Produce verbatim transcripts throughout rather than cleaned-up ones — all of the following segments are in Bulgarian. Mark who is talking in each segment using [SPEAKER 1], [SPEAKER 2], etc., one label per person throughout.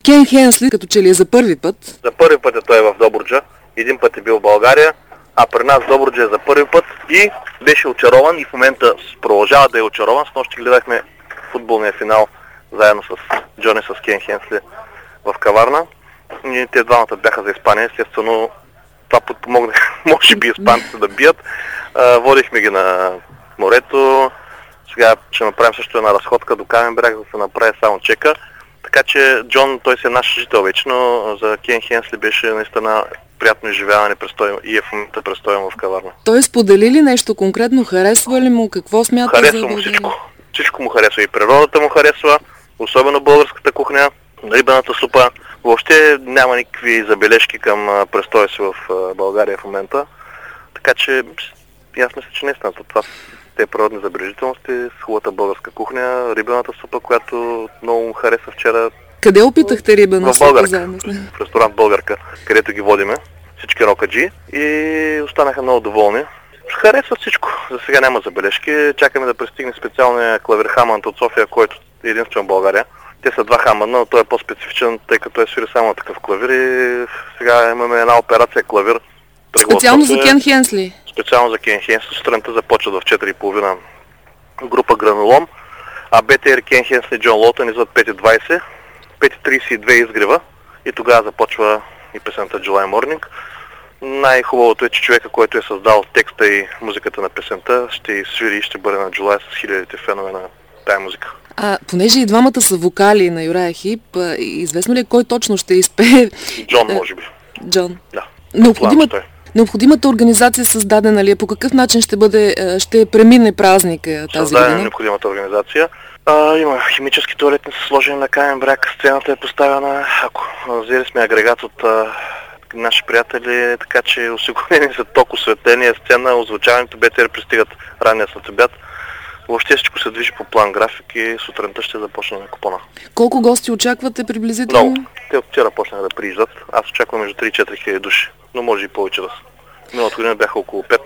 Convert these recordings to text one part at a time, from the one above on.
[SPEAKER 1] Кен Хенсли, като че ли е за първи път?
[SPEAKER 2] За първи път е той в Добруджа. Един път е бил в България, а при нас в Добруджа е за първи път и беше очарован и в момента продължава да е очарован. С нощи гледахме футболния финал заедно с Джони, с Кен Хенсли в Каварна. И те двамата бяха за Испания. Естествено, това подпомогне, може би, испанците да бият. А, водихме ги на морето. Сега ще направим също една разходка до Камен бряг, за да се направи само чека. Така че Джон, той си е наш жител вече, но за Кен Хенсли беше наистина приятно изживяване и е в момента престоен в Каварна.
[SPEAKER 1] Той сподели ли нещо конкретно? Харесва ли му? Какво смята
[SPEAKER 2] харесва
[SPEAKER 1] за
[SPEAKER 2] му
[SPEAKER 1] България?
[SPEAKER 2] всичко. Всичко му харесва. И природата му харесва, особено българската кухня, рибената супа. Въобще няма никакви забележки към престоя си в България в момента. Така че аз мисля, че наистина това те природни забележителности, с хубавата българска кухня, рибената супа, която много му хареса вчера.
[SPEAKER 1] Къде опитахте рибена супа заедно?
[SPEAKER 2] В ресторант Българка, където ги водиме, всички рокаджи, и останаха много доволни. Харесва всичко. За сега няма забележки. Чакаме да пристигне специалния клавир Хамънд от София, който е единствен в България. Те са два Хамънда, но той е по-специфичен, тъй като е свири само такъв клавир и сега имаме една операция клавир.
[SPEAKER 1] Специално за Кен Хенсли?
[SPEAKER 2] Специално за Кен Хенсли. Сутринта започва в четири и половина група Гранолом, а Б Т Р Кен Хенсли и Джон Лоутън идват пет и двайсет, пет и трийсет и две изгрева и тогава започва и песента July Morning. Най-хубавото е, че човека, който е създал текста и музиката на песента, ще свири и ще бъде на July с хилядите фенове на тая музика.
[SPEAKER 1] А, понеже и двамата са вокали на Юрая Хип, известно ли е кой точно ще изпее?
[SPEAKER 2] Джон, може би.
[SPEAKER 1] Джон.
[SPEAKER 2] Да.
[SPEAKER 1] Необходима, необходимата организация създадена ли е? По какъв начин ще бъде, ще премине празника тази година?
[SPEAKER 2] Създадена е необходимата организация. А, има химически туалетни са сложени на Камен бряг, сцената е поставена, ако взели сме агрегат от а, наши приятели, така че осигурени са ток, осветление, сцена, озвучаването, Б Т Р пристигат ранния следобед. Въобще всичко се движи по план график и сутринта ще започнем купона.
[SPEAKER 1] Колко гости очаквате приблизително?
[SPEAKER 2] Много. Те от вчера почнаха да прииждат. Аз очаквам между три и четири хиляди души, но може и повече да са. Миналата година бяха около пет.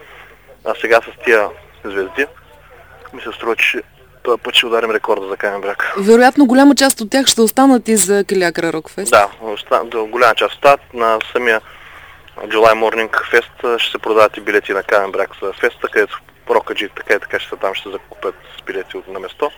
[SPEAKER 2] А сега с тия звезди ми се струва, че този път ще ударим рекорда за Камен бряг.
[SPEAKER 1] Вероятно голяма част от тях ще останат и за Калиакра Рокфест.
[SPEAKER 2] Да, голяма част остават. На самия July Morning Fest ще се продават и билети на Камен бряг за феста, където рокаджи така и така ще са там, ще се закупят с билети на место.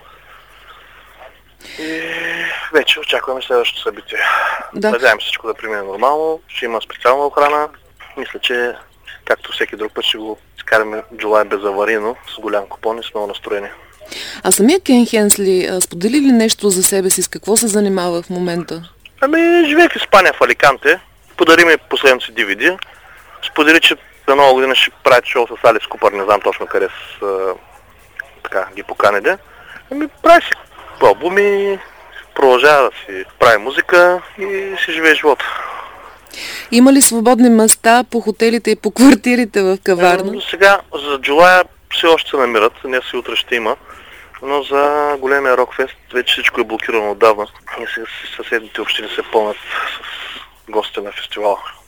[SPEAKER 2] И вече очакваме следващото събитие.
[SPEAKER 1] Да.
[SPEAKER 2] Надявам всичко да премине нормално, ще има специална охрана. Мисля, че както всеки друг път ще го изкараме July безаварийно, с голям купон и с много настроение.
[SPEAKER 1] А самия Кен Хенсли сподели ли нещо за себе си? С какво се занимава в момента?
[SPEAKER 2] Ами, живее в Испания, в Аликанте. Подари ми последното си Ди Ви Ди. Сподели, че за нова година ще прави шоу с Алис Купър, не знам точно къде с, а, така, ги поканиде. Ами, прави си албуми, продължава да си прави музика и си живее живота.
[SPEAKER 1] Има ли свободни места по хотелите и по квартирите в Каварна?
[SPEAKER 2] Ами, сега за July все още се намират, днес и утре ще има, но за големия Рокфест вече всичко е блокирано отдавна и съседните общини се пълнят с гости на фестивала.